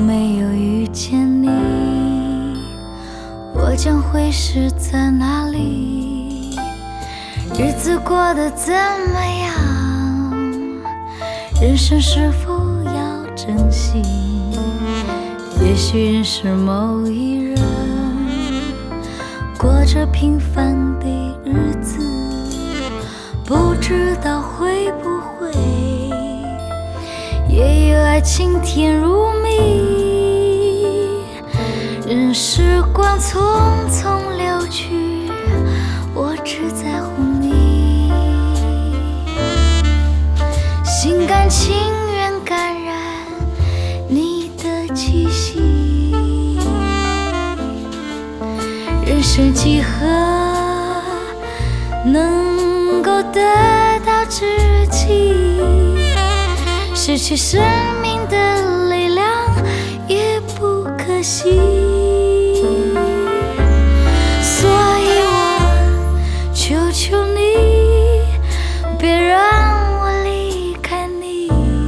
没有遇见你，我将会是在哪里？日子过得怎么样？人生是否要珍惜？也许认识某一人，过着平凡的日子，不知道会不会也有爱情甜如蜜。任时光匆匆流去，我只在乎你，心甘情愿感染你的气息。人生几何能够得到知己？失去生命的力量也不可惜。所以我求求你，别让我离开你。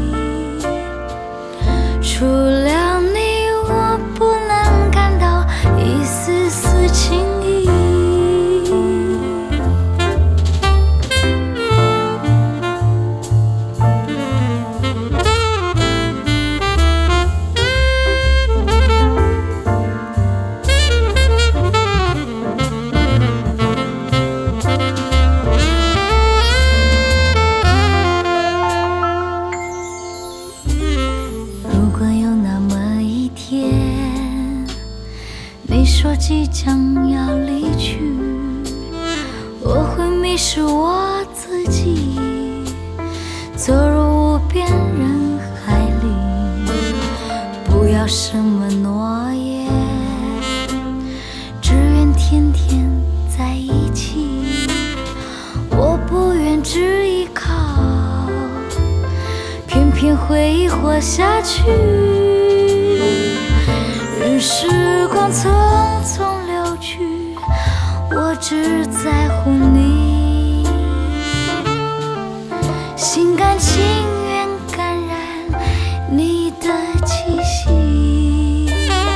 除了你，我不能感到一丝丝情意。如果有那么一天，你说即将要离去，我会迷失我自己，走入无边人海里。不要什么诺言，只愿天天在一起。我不愿只依靠，偏偏回忆活下去。任时光匆匆流去，我只在乎你，心甘情愿感染你的气息。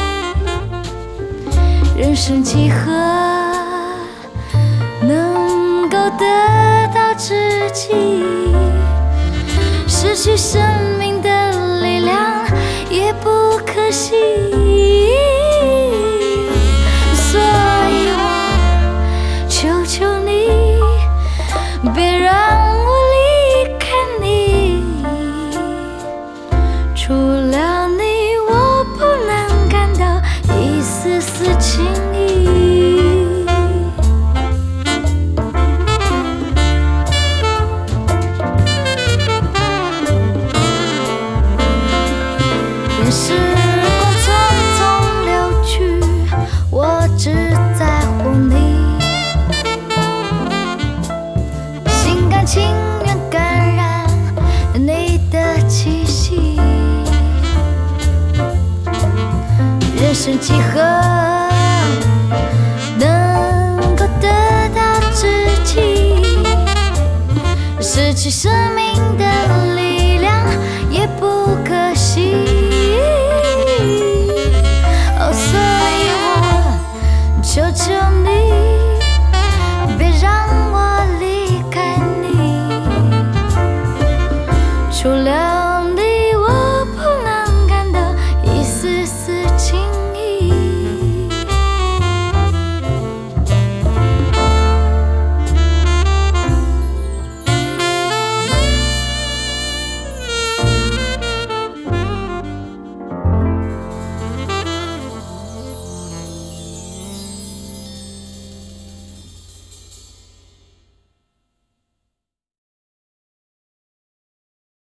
人生几何能够得到知己？失去生命的力量也不可惜。所以我求求你，别让我离开你。除了你，我不能感到一丝丝情意。时光匆匆流去，我只在乎你，心甘情愿感染你的气息。人生几何能够得到知己？失去生命的力量也不